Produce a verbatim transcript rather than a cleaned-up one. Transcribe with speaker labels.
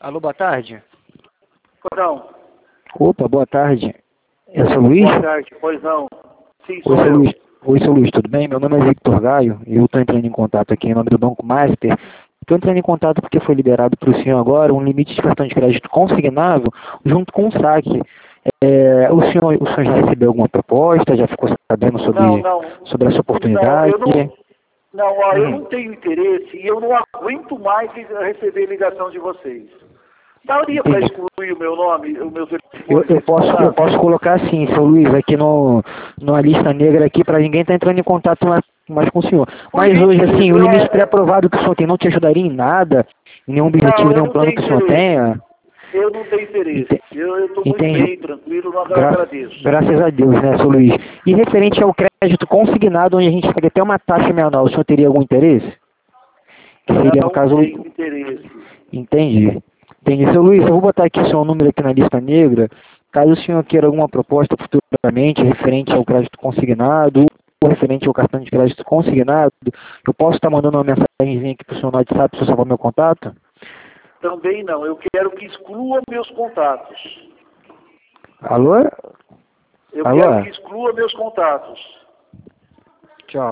Speaker 1: Alô, boa tarde.
Speaker 2: Não.
Speaker 1: Opa, boa tarde. Eu sou o Luiz?
Speaker 2: Boa tarde, pois não. Sim, sou
Speaker 1: Oi, seu
Speaker 2: eu.
Speaker 1: Luiz. Oi, seu Luiz, tudo bem? Meu nome é Victor Gaio e eu estou entrando em contato aqui em nome do Banco Master. Estou entrando em contato porque foi liberado para o senhor agora um limite de cartão de crédito consignável junto com o saque. É, o, senhor, o senhor já recebeu alguma proposta? Já ficou sabendo sobre,
Speaker 2: Não, não.
Speaker 1: sobre essa
Speaker 2: Não,
Speaker 1: oportunidade?
Speaker 2: eu não, não ó, eu
Speaker 1: Hum.
Speaker 2: não tenho interesse e eu não aguento mais receber ligação de vocês. Daria para
Speaker 1: Entendi.
Speaker 2: excluir o meu nome, o meu telefone
Speaker 1: Eu, eu,
Speaker 2: desse
Speaker 1: posso, eu
Speaker 2: contato?
Speaker 1: posso colocar assim, seu Luiz, aqui no, numa lista negra aqui, para ninguém estar entrando em contato mais, mais com o senhor.
Speaker 2: Por
Speaker 1: Mas hoje, assim,
Speaker 2: gentileza,
Speaker 1: o
Speaker 2: eu,
Speaker 1: limite
Speaker 2: é,
Speaker 1: pré-aprovado que o senhor tem não te ajudaria em nada, em nenhum
Speaker 2: não,
Speaker 1: objetivo,
Speaker 2: eu
Speaker 1: nenhum
Speaker 2: não
Speaker 1: plano
Speaker 2: tenho
Speaker 1: que o senhor
Speaker 2: interesse.
Speaker 1: tenha?
Speaker 2: Eu não tenho interesse.
Speaker 1: Ente-
Speaker 2: Eu estou muito
Speaker 1: Entendi.
Speaker 2: bem, tranquilo, não
Speaker 1: Gra
Speaker 2: agradeço.
Speaker 1: graças a Deus, né, seu Luiz? E referente ao crédito consignado, onde a gente paga até uma taxa menor, o senhor teria algum interesse? Que seria, no
Speaker 2: Não
Speaker 1: caso,
Speaker 2: tenho interesse.
Speaker 1: entendi. Entendi. Seu Luiz, eu vou botar aqui o seu número aqui na lista negra. Caso o senhor queira alguma proposta futuramente referente ao crédito consignado ou referente ao cartão de crédito consignado, eu posso estar mandando uma mensagenzinha aqui para o senhor no WhatsApp, se o senhor salvar meu contato?
Speaker 2: Também não. Eu quero que exclua meus contatos.
Speaker 1: Alô?
Speaker 2: Eu
Speaker 1: Alô?
Speaker 2: quero que exclua meus contatos.